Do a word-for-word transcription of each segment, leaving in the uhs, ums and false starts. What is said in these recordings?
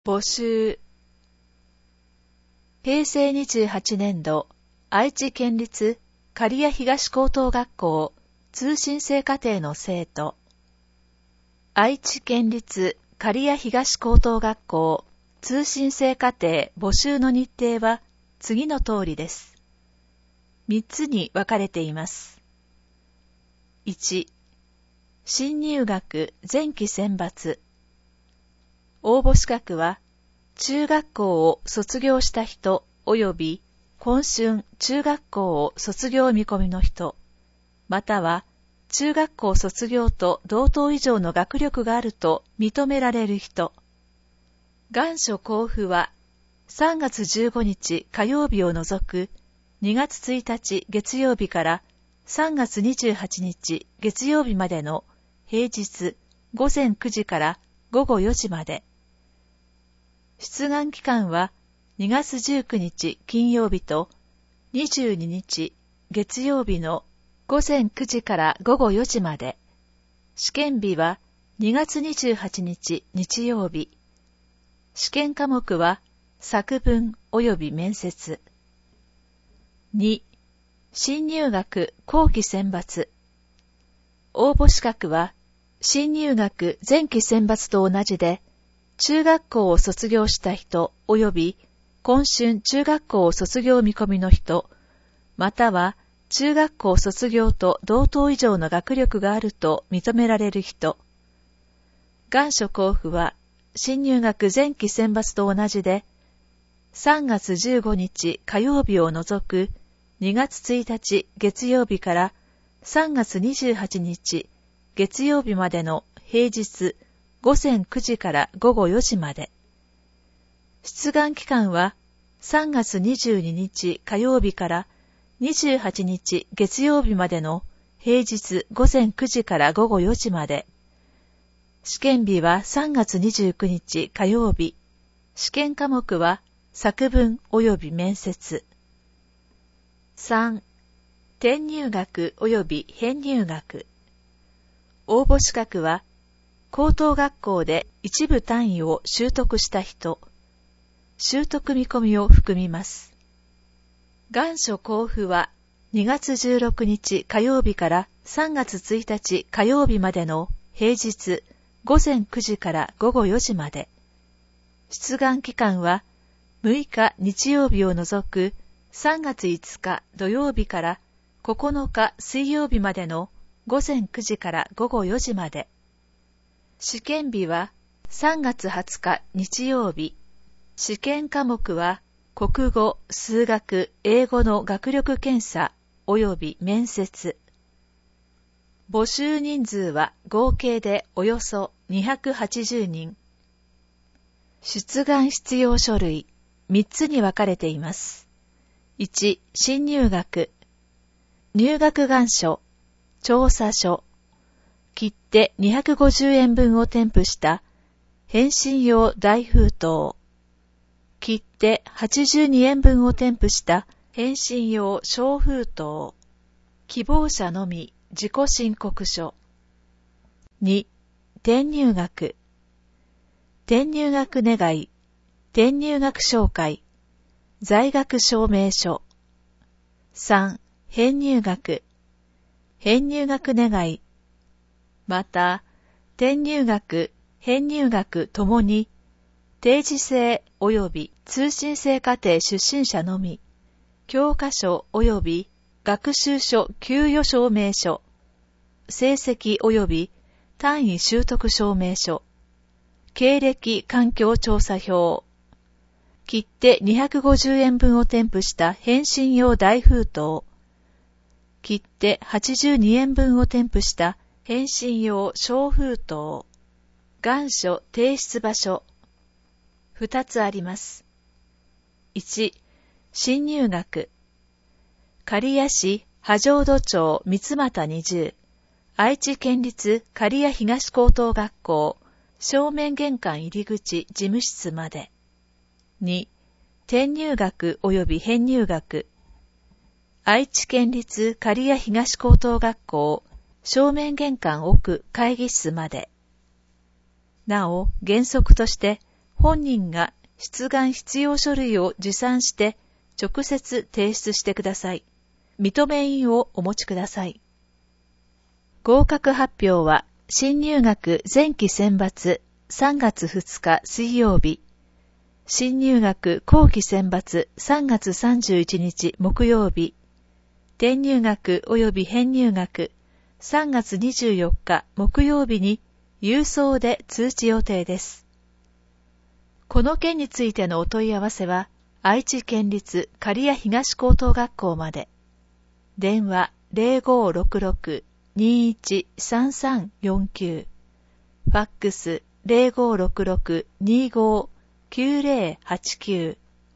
募集。平成にじゅうはちねんど、愛知県立刈谷東高等学校通信制課程の生徒。愛知県立刈谷東高等学校通信制課程募集の日程は次の通りです。みっつに分かれています。いち、新入学前期選抜。応募資格は、中学校を卒業した人及び今春中学校を卒業見込みの人、または中学校卒業と同等以上の学力があると認められる人。願書交付はさんがつじゅうごにち火曜日を除くにがつついたち月曜日からさんがつにじゅうはちにち月曜日までの平日ごぜんくじからごごよじまで。出願期間はにがつじゅうくにち金曜日とにじゅうににち月曜日のごぜんくじからごごよじまで。試験日はにがつにじゅうはちにち日曜日。試験科目は作文及び面接。に、新入学後期選抜。応募資格は新入学前期選抜と同じで、中学校を卒業した人及び今春中学校を卒業見込みの人、または中学校卒業と同等以上の学力があると認められる人。願書交付は新入学前期選抜と同じで、さんがつじゅうごにち火曜日を除くにがつついたち月曜日からさんがつにじゅうはちにち月曜日までの平日ごぜんくじからごごよじまで。出願期間はさんがつにじゅうににち火曜日からにじゅうはちにち月曜日までの平日ごぜんくじからごごよじまで。試験日はさんがつにじゅうくにち火曜日。試験科目は作文及び面接。さん、転入学及び編入学。応募資格は高等学校で一部単位を習得した人、習得見込みを含みます。願書交付はにがつじゅうろくにち火曜日からさんがつついたち火曜日までの平日ごぜんくじからごごよじまで。出願期間はむいか日曜日を除くさんがついつか土曜日からここのか水曜日までのごぜんくじからごごよじまで。試験日はさんがつはつか日曜日。試験科目は国語、数学、英語の学力検査及び面接。募集人数は合計でおよそにひゃくはちじゅうにん。出願必要書類みっつに分かれています。いち、新入学。入学願書、調査書。切手にひゃくごじゅうえんぶんを添付した返信用大封筒。切手はちじゅうにえんぶんを添付した返信用小封筒。希望者のみ自己申告書。に、転入学。転入学願い、転入学紹介、在学証明書。さん、編入学。編入学願い。また、転入学、編入学ともに、定時制及び通信制課程出身者のみ、教科書及び学習書給与証明書、成績及び単位習得証明書、経歴環境調査票、切手にひゃくごじゅうえんぶんを添付した返信用大封筒、切手はちじゅうにえんぶんを添付した返信用小封筒。願書提出場所。二つあります。いち、新入学。刈谷市波状土町三俣にじゅう、愛知県立刈谷東高等学校、正面玄関入口事務室まで。に、転入学及び編入学。愛知県立刈谷東高等学校、正面玄関奥会議室まで。なお、原則として、 本人が出願必要書類を持参して直接提出してください。認め印をお持ちください。合格発表は新入学前期選抜さんがつふつか水曜日、新入学後期選抜さんがつさんじゅういちにち木曜日、転入学及び編入学さんがつにじゅうよっか木曜日に郵送で通知予定です。この件についてのお問い合わせは、愛知県立刈谷東高等学校まで。電話 ゼロごーろくろく にーいち さんさんよんきゅう、ファックス ゼロごーろくろく にーごー きゅうゼロはちきゅう。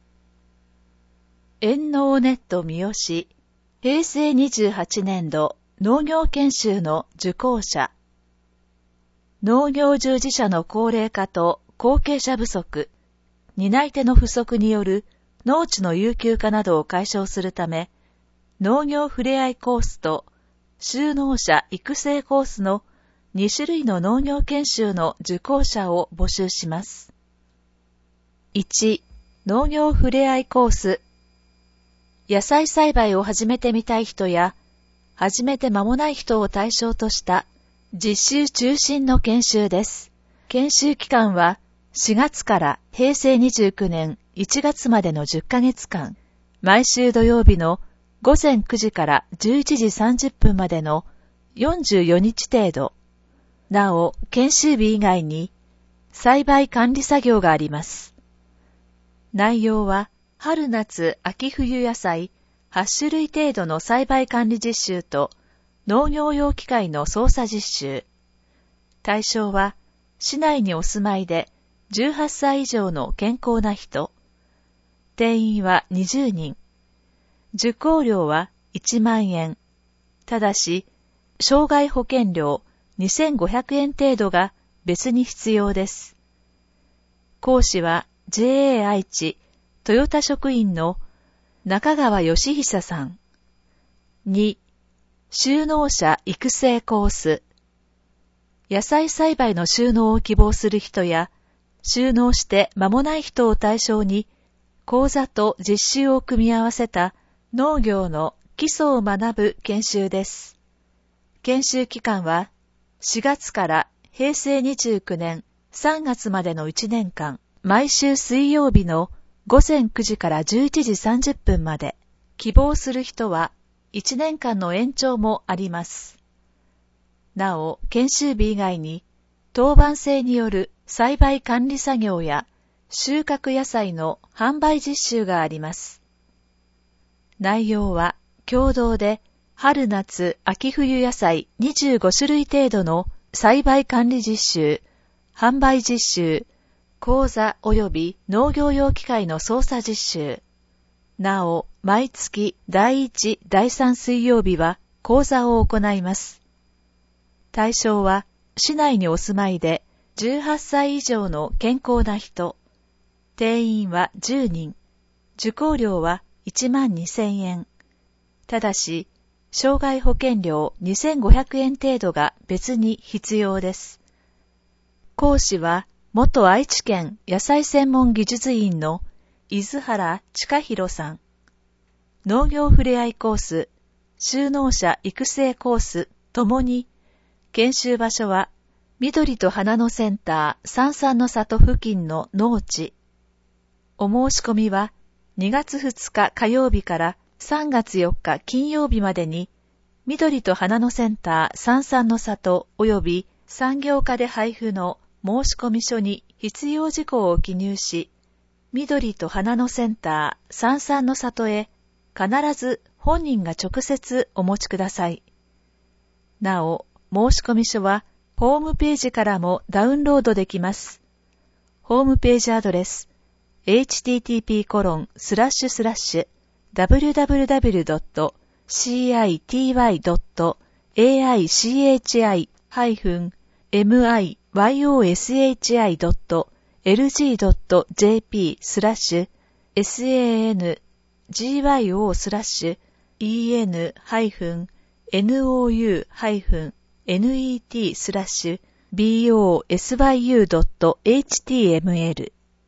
遠農ネット三好、へいせいにじゅうはちねんど農業研修の受講者。農業従事者の高齢化と後継者不足、担い手の不足による農地の有給化などを解消するため、農業ふれあいコースと就農者育成コースのにしゅるいの農業研修の受講者を募集します。いち、農業ふれあいコース。野菜栽培を始めてみたい人や、始めて間もない人を対象とした実習中心の研修です。研修期間はしがつからへいせいにじゅうきゅうねんいちがつまでのじゅっかげつかん、毎週土曜日のごぜんくじからじゅういちじさんじゅっぷんまでのよんじゅうよにち程度。なお、研修日以外に栽培管理作業があります。内容は、春夏秋冬野菜はちしゅるい程度の栽培管理実習と農業用機械の操作実習。対象は、市内にお住まいでじゅうはっさい以上の健康な人。定員はにじゅうにん。受講料はいちまんえん。ただし、障害保険料にせんごひゃくえん程度が別に必要です。講師は ジェーエー 愛知トヨタ職員の中川義久さん。に、就農者育成コース。野菜栽培の就農を希望する人や、就農して間もない人を対象に、講座と実習を組み合わせた農業の基礎を学ぶ研修です。研修期間はしがつからへいせいにじゅうきゅうねんさんがつまでのいちねんかん、毎週水曜日のごぜんくじからじゅういちじさんじゅっぷんまで、希望する人はいちねんかんの延長もあります。なお、研修日以外に、当番制による栽培管理作業や収穫野菜の販売実習があります。内容は、共同で春夏秋冬野菜にじゅうごしゅるい程度の栽培管理実習、販売実習、講座及び農業用機械の操作実習。なお、毎月だいいち、だいさん水曜日は講座を行います。対象は、市内にお住まいでじゅうはっさい以上の健康な人。定員はじゅうにん。受講料はいちまんにせんえん。ただし、障害保険料にせんごひゃくえん程度が別に必要です。講師は、元愛知県野菜専門技術員の伊豆原親弘さん。農業ふれあいコース、就農者育成コースともに、研修場所は緑と花のセンター三々の里付近の農地。お申し込みはにがつふつか火曜日からさんがつよっか金曜日までに、緑と花のセンター三々の里及び産業課で配布の申込書に必要事項を記入し、緑と花のセンター三々の里へ必ず本人が直接お持ちください。なお、申込書はホームページからもダウンロードできます。ホームページアドレス エイチティーティーピーコロンスラッシュスラッシュダブリューダブリューダブリュードットシーアイティーワイドットエーアイシーエイチアイハイフンエムアイワイオーエスエイチアイドットエルジードットジェーピースラッシュエスエーエヌジーワイオースラッシュイーエヌハイフンエヌオーユーハイフンエヌイーティースラッシュビーオーエスワイユードットエイチティーエムエル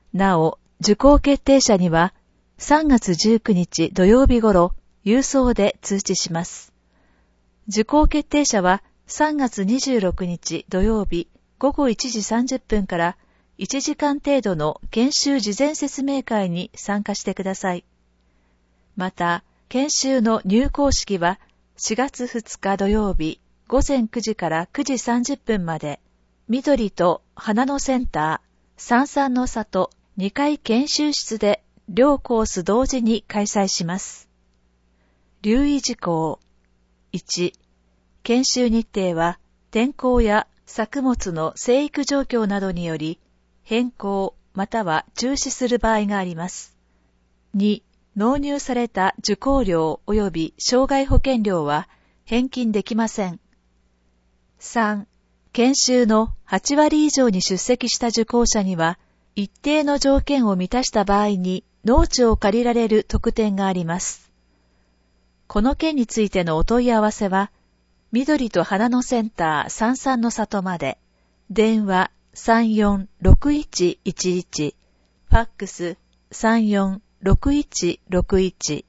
なお、受講決定者にはさんがつじゅうくにち土曜日頃、郵送で通知します。受講決定者はさんがつにじゅうろくにち土曜日ごごいちじさんじゅっぷんからいちじかん程度の研修事前説明会に参加してください。また、研修の入講式はしがつふつか土曜日ごぜんくじからくじさんじゅっぷんまで、緑と花のセンター、さんさんの里にかい研修室で両コース同時に開催します。留意事項。いち、研修日程は天候や作物の生育状況などにより変更または中止する場合があります。に、納入された受講料及び障害保険料は返金できません。さん、研修のはちわり以上に出席した受講者には一定の条件を満たした場合に農地を借りられる特典があります。この件についてのお問い合わせは、緑と花のセンターさんさんの里まで、電話さんよんろくいちいちいち、ファックスさんよんろくいちろくいち。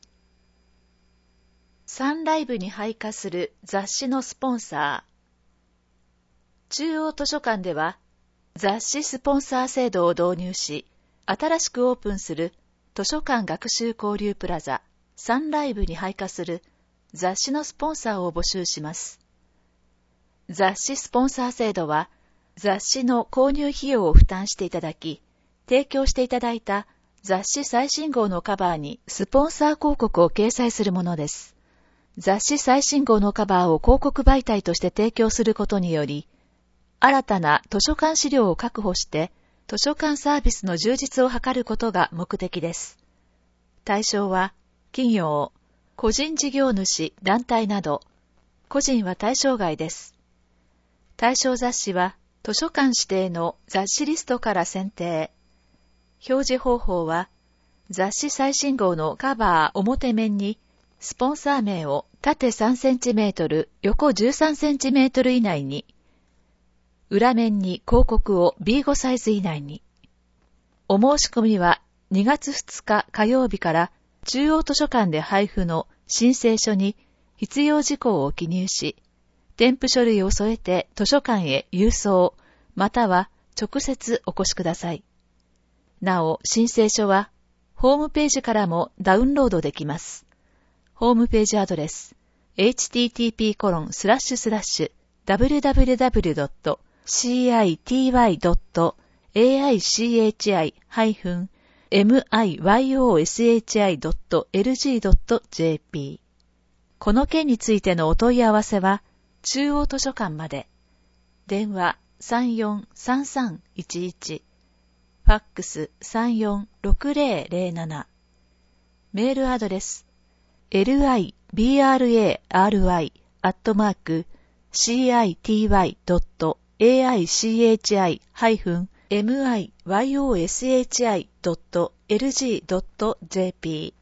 サンライブに配下する雑誌のスポンサー。中央図書館では、雑誌スポンサー制度を導入し、新しくオープンする図書館学習交流プラザサンライブに配下する雑誌のスポンサーを募集します。雑誌スポンサー制度は、雑誌の購入費用を負担していただき、提供していただいた雑誌最新号のカバーにスポンサー広告を掲載するものです。雑誌最新号のカバーを広告媒体として提供することにより、新たな図書館資料を確保して、図書館サービスの充実を図ることが目的です。対象は、企業、個人事業主、団体など、個人は対象外です。対象雑誌は、図書館指定の雑誌リストから選定。表示方法は、雑誌最新号のカバー表面に、スポンサー名を縦さんセンチメートル、横じゅうさんセンチメートル以内に、裏面に広告を ビーご サイズ以内に。お申し込みはにがつふつか火曜日から中央図書館で配布の申請書に必要事項を記入し、添付書類を添えて図書館へ郵送、または直接お越しください。なお、申請書はホームページからもダウンロードできます。ホームページアドレス エイチティーティーピーコロンスラッシュスラッシュダブリューダブリューダブリュードットシーアイティーワイドットエーアイシーエイチアイハイフンエムアイワイオーエスエイチアイドットエルジードットジェーピー。この件についてのお問い合わせは、中央図書館まで。電話さんよんさんさんいちいち、ファックスさんよんろくぜろぜろなな、メールアドレス エルアイビーアールエーアールワイ アットマーク シーアイティーワイドットエーアイシーエイチアイハイフンエムアイワイオーエスエイチアイドットエルジードットジェーピー。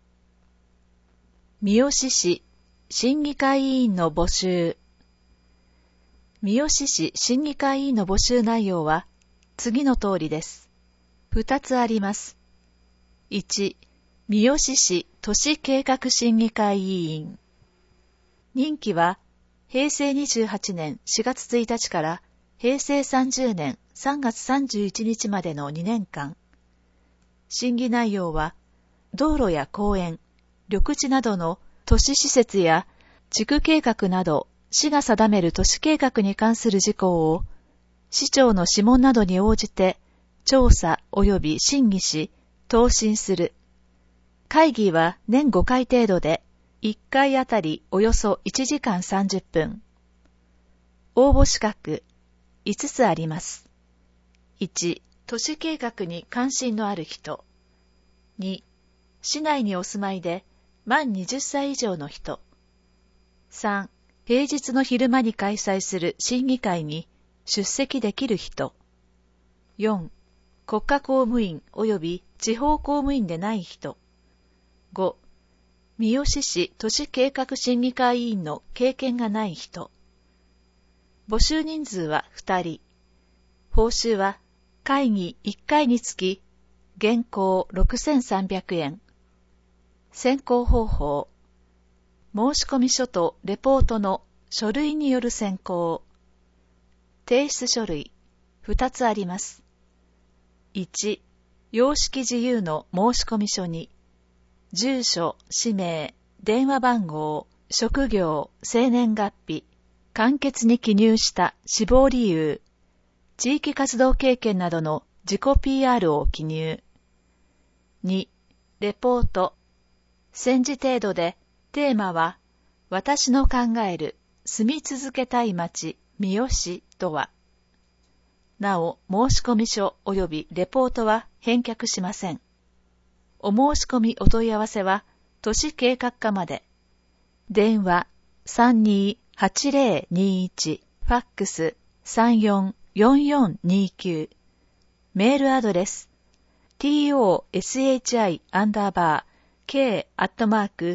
三好市審議会委員の募集。三好市審議会委員の募集内容は次の通りです。二つあります。いち、三好市都市計画審議会委員。任期はへいせいにじゅうはちねんしがつついたちからへいせいさんじゅうねんさんがつさんじゅういちにちまでのにねんかん。審議内容は、道路や公園、緑地などの都市施設や地区計画など市が定める都市計画に関する事項を、市長の諮問などに応じて調査及び審議し、答申する。会議は年ごかい程度で、いっかいあたりおよそいちじかんさんじゅっぷん。応募資格いつつあります。いち、都市計画に関心のある人。に、市内にお住まいで満はたち以上の人。さん、平日の昼間に開催する審議会に出席できる人。よん、国家公務員及び地方公務員でない人。ご、三好市都市計画審議会委員の経験がない人。募集人数はふたり。報酬は会議いっかいにつき現行ろくせんさんびゃくえん。選考方法。申込書とレポートの書類による選考。提出書類、ふたつあります。いち、様式自由の申込書に、住所、氏名、電話番号、職業、生年月日、簡潔に記入した死亡理由、地域活動経験などの自己 ピーアール を記入。に、レポート。戦時程度で、テーマは、私の考える住み続けたい町、三好市とは。なお、申込書及びレポートは返却しません。お申し込みお問い合わせは、都市計画課まで。電話 さんにーはちぜろにいち、ファックス さんよんよんよんにきゅう、メールアドレス toshi アンダーバー k アットマーク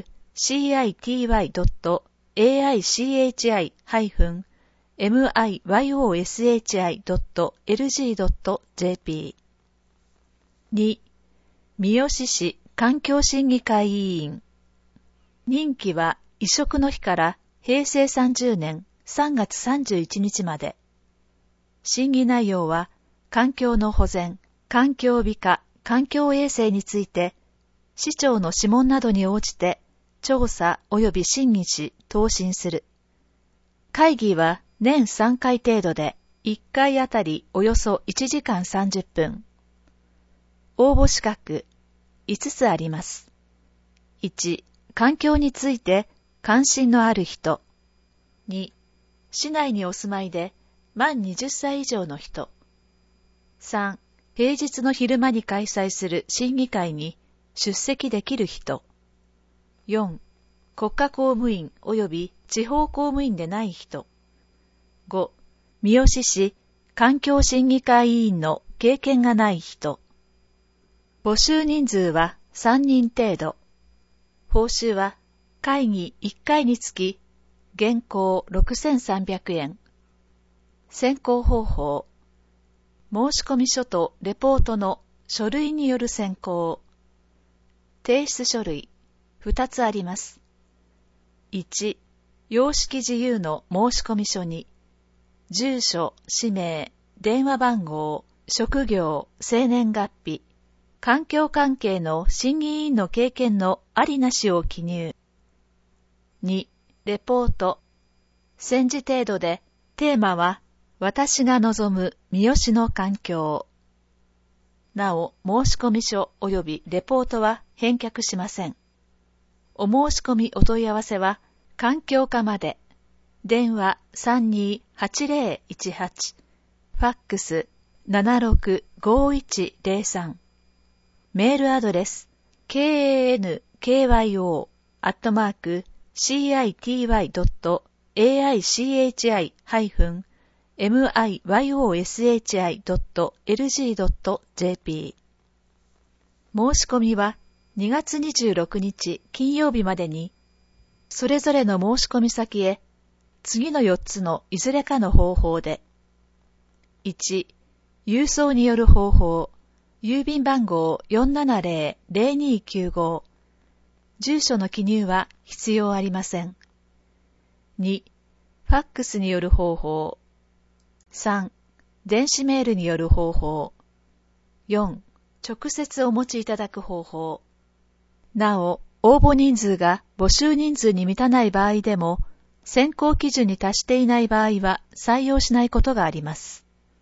city.miyoshi.myoshi.lg.jp。 に、三好市環境審議会委員。任期は移植の日からへいせいさんじゅうねんさんがつさんじゅういちにちまで。審議内容は、環境の保全、環境美化、環境衛生について、市長の諮問などに応じて、調査及び審議し、答申する。会議は年さんかい程度で、いっかいあたりおよそいちじかんさんじゅっぷん。応募資格、いつつあります。いち、環境について関心のある人。に、市内にお住まいで満はたち以上の人。さん、平日の昼間に開催する審議会に出席できる人。よん、国家公務員及び地方公務員でない人。ご、三好市環境審議会委員の経験がない人。募集人数はさんにん程度。報酬は会議いっかいにつき現行ろくせんさんびゃくえん。選考方法。申込書とレポートの書類による選考。提出書類、ふたつあります。いち、様式自由の申込書に、住所、氏名、電話番号、職業、生年月日、環境関係の審議委員の経験のありなしを記入。に、レポート。戦時程度で、テーマは、私が望む三好の環境。なお、申込書及びレポートは返却しません。お申し込みお問い合わせは、環境課まで。電話 さんにーはちぜろいちはち、ファックス ななろくごいちぜろさん。メールアドレス ケーエーエヌケーワイオー アットマーク シーアイティーワイ ドット エーアイシーエイチアイ ハイフン エムアイワイオーエスエイチアイ ドット エルジー ドット ジェーピー。申し込みはにがつにじゅうろくにち金曜日までに、それぞれの申し込み先へ、次のよっつのいずれかの方法で。いち、郵送による方法。郵便番号 よんななぜろぜろにきゅうご。住所の記入は必要ありません。に、ファックスによる方法。さん、電子メールによる方法。よん、直接お持ちいただく方法。なお、応募人数が募集人数に満たない場合でも、選考基準に達していない場合は採用しないことがあります。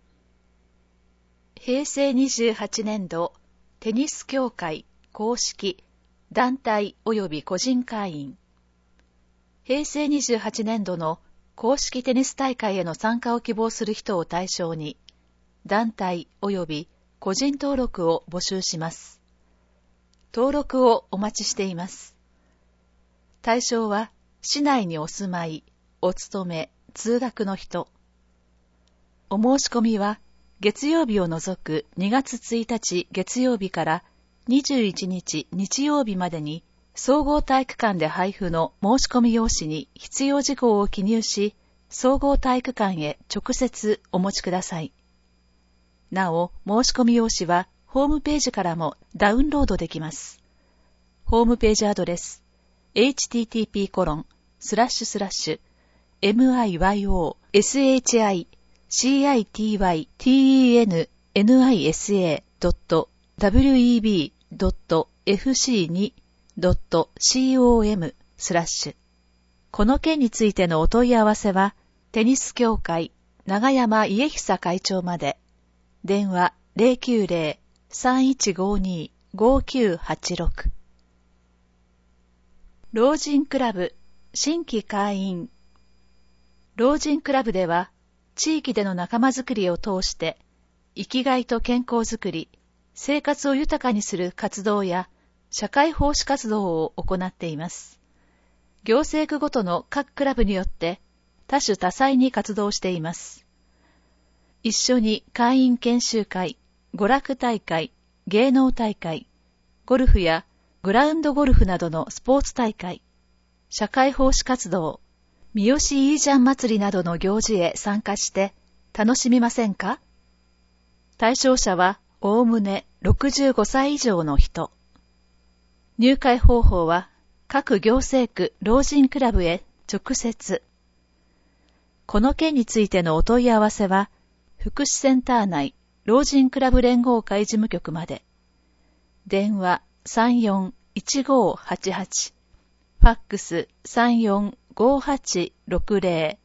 へいせいにじゅうはちねんど、テニス協会公式、団体及び個人会員。へいせいにじゅうはちねんどの公式テニス大会への参加を希望する人を対象に、団体及び個人登録を募集します。登録をお待ちしています。対象は、市内にお住まい、お勤め、通学の人。お申し込みは、月曜日を除くにがつついたち月曜日からにじゅういちにち日曜日までに、総合体育館で配布の申し込み用紙に必要事項を記入し、総合体育館へ直接お持ちください。なお、申し込み用紙はホームページからもダウンロードできます。ホームページアドレス エイチティーティーピーコロンスラッシュスラッシュエムアイワイオーエスエイチアイシーアイティーワイティーイーエヌエヌアイエスエードットダブリューイービードットエフシーツードットコム スラッシュ。この件についてのお問い合わせは、テニス協会長山家久会長まで。電話 ゼロきゅうゼロ さんいちごに ごきゅうはちろく。老人クラブ新規会員。老人クラブでは、地域での仲間づくりを通して、生きがいと健康づくり、生活を豊かにする活動や社会奉仕活動を行っています。行政区ごとの各クラブによって多種多彩に活動しています。一緒に会員研修会、娯楽大会、芸能大会、ゴルフやグラウンドゴルフなどのスポーツ大会、社会奉仕活動、三好イージャン祭りなどの行事へ参加して楽しみませんか？対象者はおおむねろくじゅうごさい以上の人。入会方法は各行政区老人クラブへ直接。この件についてのお問い合わせは、福祉センター内老人クラブ連合会事務局まで。電話 さんよんいちごはちはち、ファックス さんよんごはちろくゼロ